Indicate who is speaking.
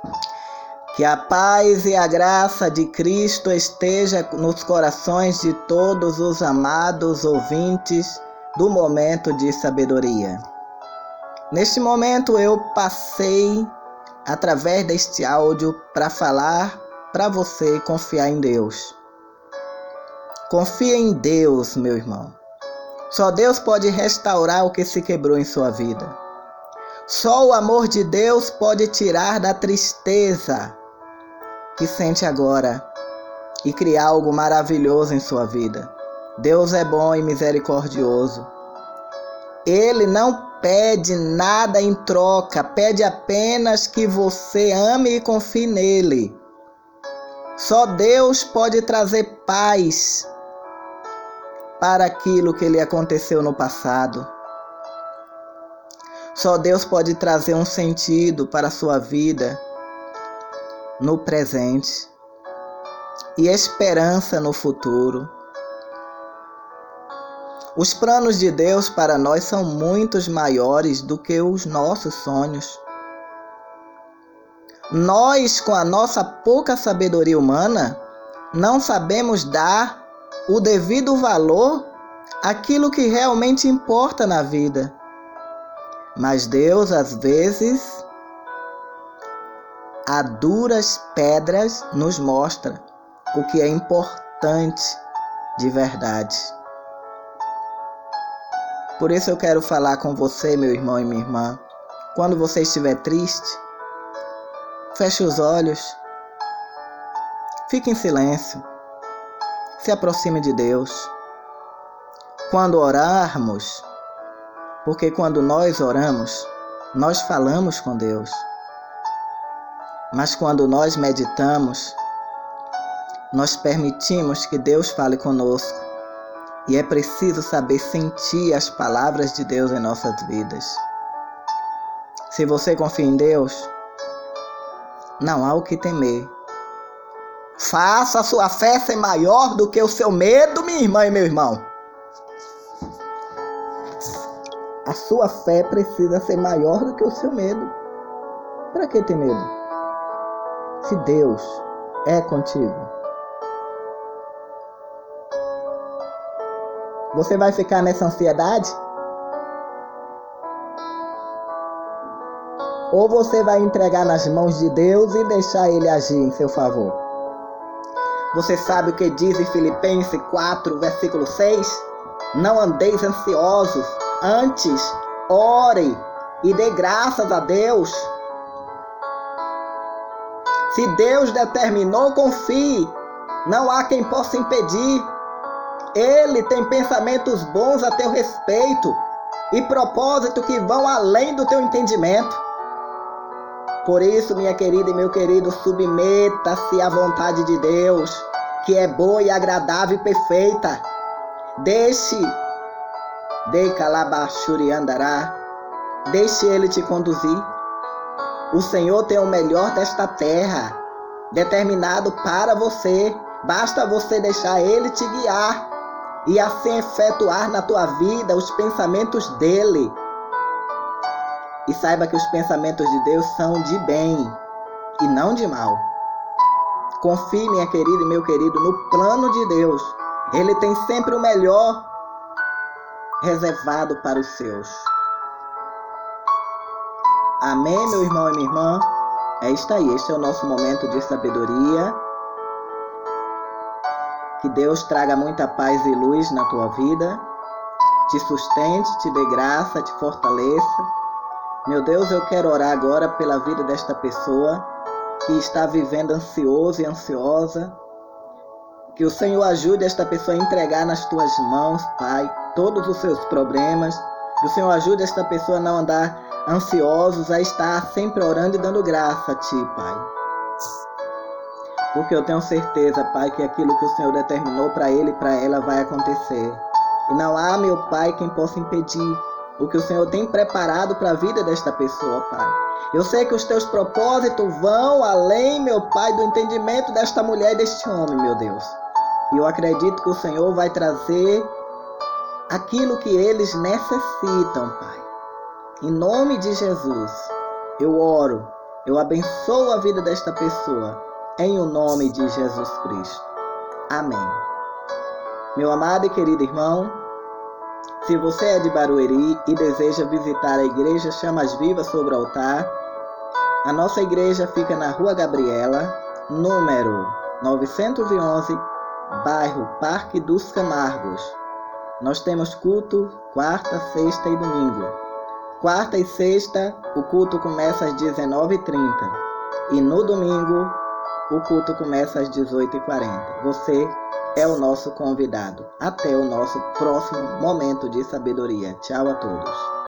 Speaker 1: Que a paz e a graça de Cristo esteja nos corações de todos os amados ouvintes do Momento de Sabedoria. Neste momento eu passei através deste áudio para falar para você confiar em Deus. Confia em Deus, meu irmão. Só Deus pode restaurar o que se quebrou em sua vida. Só o amor de Deus pode tirar da tristeza que sente agora e criar algo maravilhoso em sua vida. Deus é bom e misericordioso. Ele não pede nada em troca, pede apenas que você ame e confie nele. Só Deus pode trazer paz para aquilo que lhe aconteceu no passado. Só Deus pode trazer um sentido para a sua vida no presente e esperança no futuro. Os planos de Deus para nós são muito maiores do que os nossos sonhos. Nós, com a nossa pouca sabedoria humana, não sabemos dar o devido valor àquilo que realmente importa na vida. Mas Deus, às vezes, a duras pedras nos mostra o que é importante de verdade. Por isso eu quero falar com você, meu irmão e minha irmã. Quando você estiver triste, feche os olhos, fique em silêncio, se aproxime de Deus. Quando orarmos, porque quando nós oramos, nós falamos com Deus. Mas quando nós meditamos, nós permitimos que Deus fale conosco. E é preciso saber sentir as palavras de Deus em nossas vidas. Se você confia em Deus, não há o que temer. Faça a sua fé ser maior do que o seu medo, minha irmã e meu irmão. A sua fé precisa ser maior do que o seu medo. Para que ter medo? Se Deus é contigo. Você vai ficar nessa ansiedade? Ou você vai entregar nas mãos de Deus e deixar Ele agir em seu favor? Você sabe o que diz em Filipenses 4, versículo 6? Não andeis ansiosos, antes ore e dê graças a Deus. Se Deus determinou, confie. Não há quem possa impedir. Ele tem pensamentos bons a teu respeito e propósitos que vão além do teu entendimento. Por isso, minha querida e meu querido, submeta-se à vontade de Deus, que é boa e agradável e perfeita. Deixe Ele te conduzir. O Senhor tem o melhor desta terra, determinado para você. Basta você deixar Ele te guiar e assim efetuar na tua vida os pensamentos dele. E saiba que os pensamentos de Deus são de bem e não de mal. Confie, minha querida e meu querido, no plano de Deus. Ele tem sempre o melhor reservado para os seus. Amém, meu irmão e minha irmã? É isto aí, este é o nosso momento de sabedoria. Que Deus traga muita paz e luz na tua vida, te sustente, te dê graça, te fortaleça. Meu Deus, eu quero orar agora pela vida desta pessoa que está vivendo ansioso e ansiosa. Que o Senhor ajude esta pessoa a entregar nas tuas mãos, Pai, todos os seus problemas. Que o Senhor ajude esta pessoa a não andar ansiosos, a estar sempre orando e dando graça a Ti, Pai. Porque eu tenho certeza, Pai, que aquilo que o Senhor determinou para ele e para ela vai acontecer. E não há, meu Pai, quem possa impedir o que o Senhor tem preparado para a vida desta pessoa, Pai. Eu sei que os teus propósitos vão além, meu Pai, do entendimento desta mulher e deste homem, meu Deus. E eu acredito que o Senhor vai trazer aquilo que eles necessitam, Pai. Em nome de Jesus, eu oro Eu abençoo a vida desta pessoa, em o nome de Jesus Cristo. Amém. Meu amado e querido irmão, se você é de Barueri e deseja visitar a Igreja Chamas Vivas sobre o Altar, a nossa igreja fica na Rua Gabriela, número 911, bairro Parque dos Camargos. Nós temos culto quarta, sexta e domingo. Quarta e sexta, o culto começa às 19h30. E no domingo, o culto começa às 18h40. Você é o nosso convidado. Até o nosso próximo momento de sabedoria. Tchau a todos.